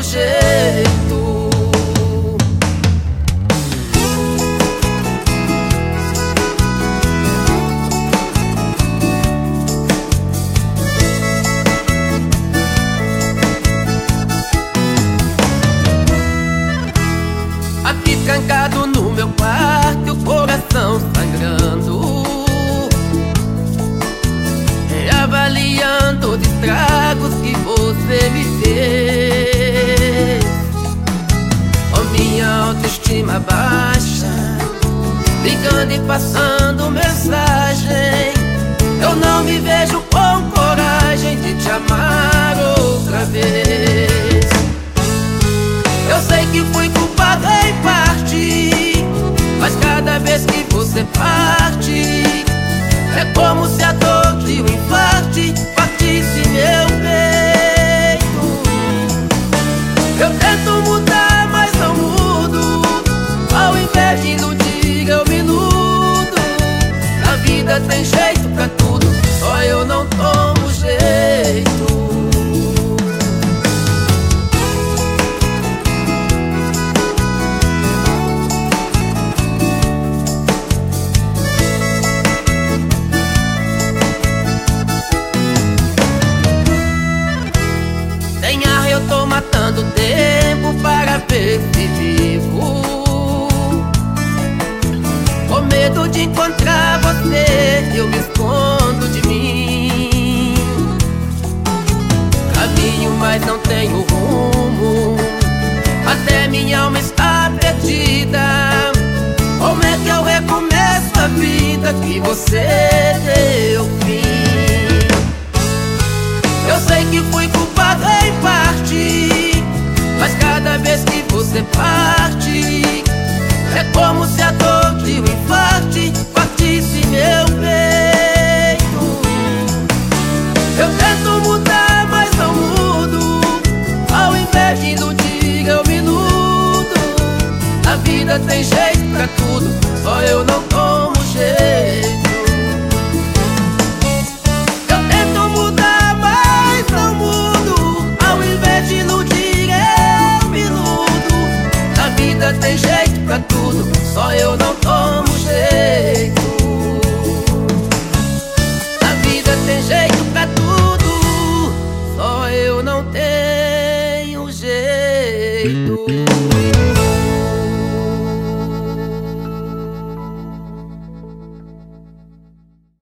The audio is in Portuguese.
tomo jeito. Aqui trancado no meu quarto, o coração sangrando, reavaliando os estragos que você me fez. Com minha autoestima baixa, ligando e passando mensagem, eu não me vejo com coragem de te amar outra vez. Eu sei que fui culpado em parte, mas cada vez que você parte, é como se a dor de um infarte partisse meu peito. Eu tento mudar, mas não mudo. Ao invés de iludir, eu me iludo. Na vida tem jeito pra tudo, só eu não tomo jeito. Eu tô matando tempo para ver se vivo, com medo de encontrar você, eu me escondo de mim. Caminho, mas não tenho rumo, até minha alma está perdida. Como é que eu recomeço a vida que você deu fim? Eu sei que fui culpado em parte, mas cada vez que você parte, é como se a dor de um infarte partisse meu peito. Eu tento mudar, mas não mudo. Ao invés de iludir, eu me iludo. Na vida tem jeito pra tudo, só eu não tomo jeito. Tem jeito pra tudo, só eu não tomo jeito.